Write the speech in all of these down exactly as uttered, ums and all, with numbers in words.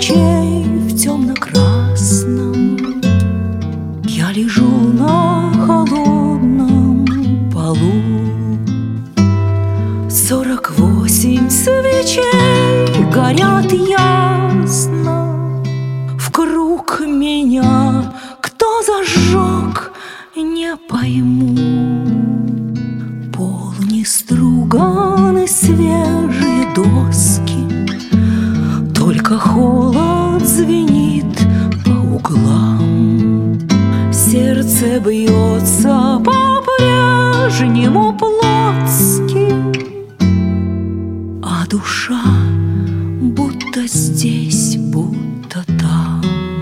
свечей в темно-красном я лежу на холодном полу. Сорок восемь свечей горят ясно. Вкруг меня кто зажег, не пойму. Пол не струганы, свежие доски, только холод звенит по углам. Сердце бьется по-прежнему плотски, а душа будто здесь, будто там.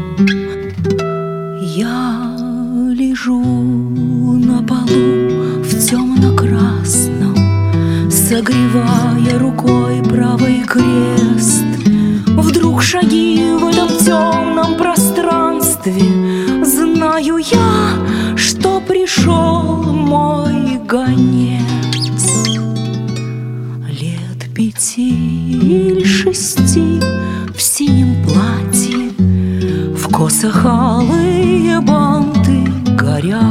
Я лежу на полу в темно-красном, согревая рукой правый крест. Вдруг шаги в этом темном пространстве. Знаю я, что пришел мой гонец. Лет пяти или шести, в синем платье, в косах алые банты горят.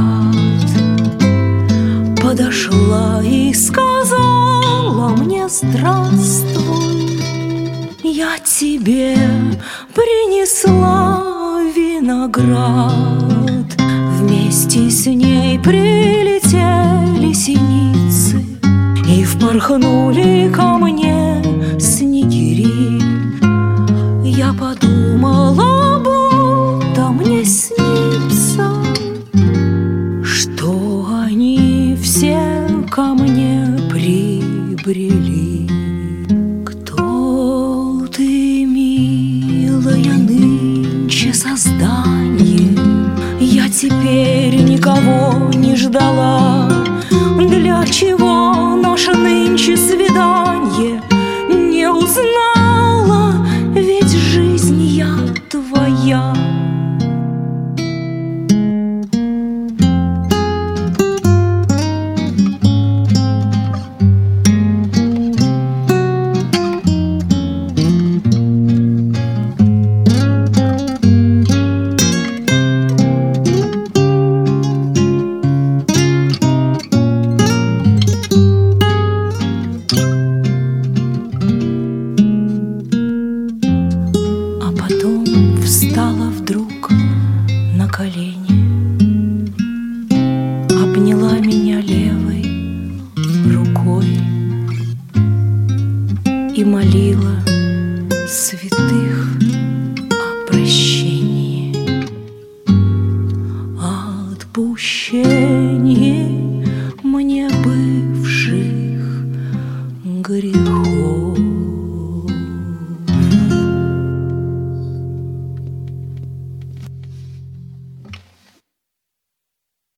Подошла и сказала мне: здравствуй, я тебе принесла виноград. Вместе с ней прилетели синицы и впорхнули ко мне снегири. Я подумала, будто мне снится, что они все ко мне прибрели. Кто ты, милая, нынче создание? Я теперь никого не ждала. Для чего наше нынче свидание? Не узнала, ведь жизнь я твоя. Встала вдруг на колени, обняла меня левой рукой и молила святых о прощении, отпущении.